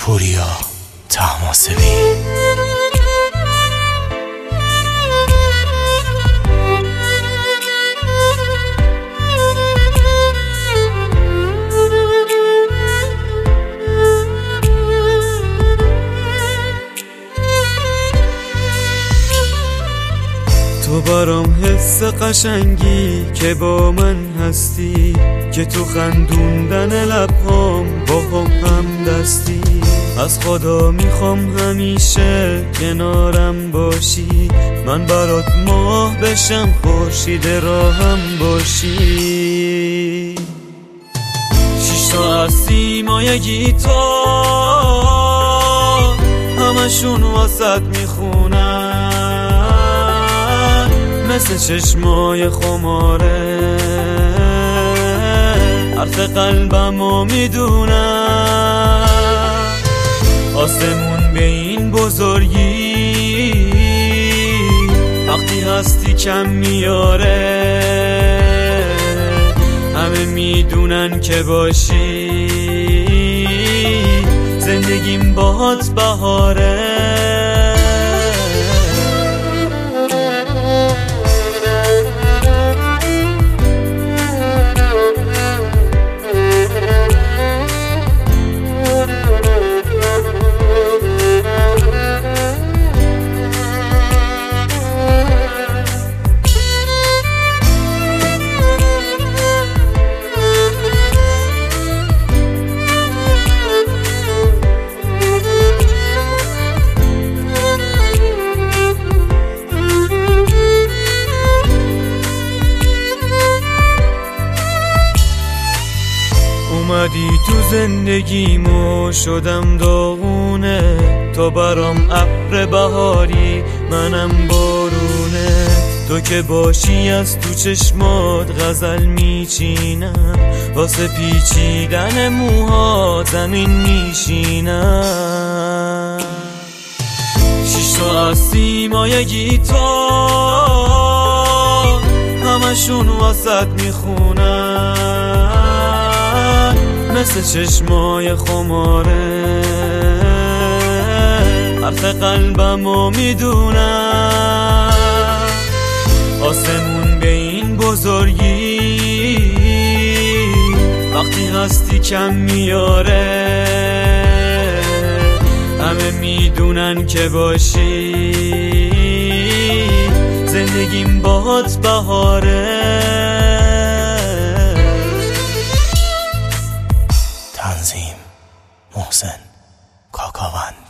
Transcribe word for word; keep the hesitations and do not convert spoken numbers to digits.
پوریا طهماسبی. تو برام حس قشنگی که با من هستی، که تو خندوندن لبهام با هم دستی. از خدا میخوام همیشه کنارم باشی، من برات ماه بشم خورشید راهم باشی. شش تا از سیمای گیتار همشون واسط میخونن، مثل چشمای خماره حرف قلبمو میدونن. آسمون به این بزرگی وقتی هستی کم میاره، همه میدونن که باشی زندگیم باهات بهاره. اومدی تو زندگیمو شدم داغونه، تو برام ابر بهاری منم بارونه. تو که باشی از تو چشمات غزل میچینم، واسه پیچیدن موها زمین میشینم. شش تا از سیمای گیتار همشون واسط میخونن، مثل چشمای خماره حرف قلبمو میدونن. آسمون به این بزرگی وقتی هستی کم میاره، همه میدونن که باشی زندگیم باهات بهاره. تنظیم محسن کاکاوند.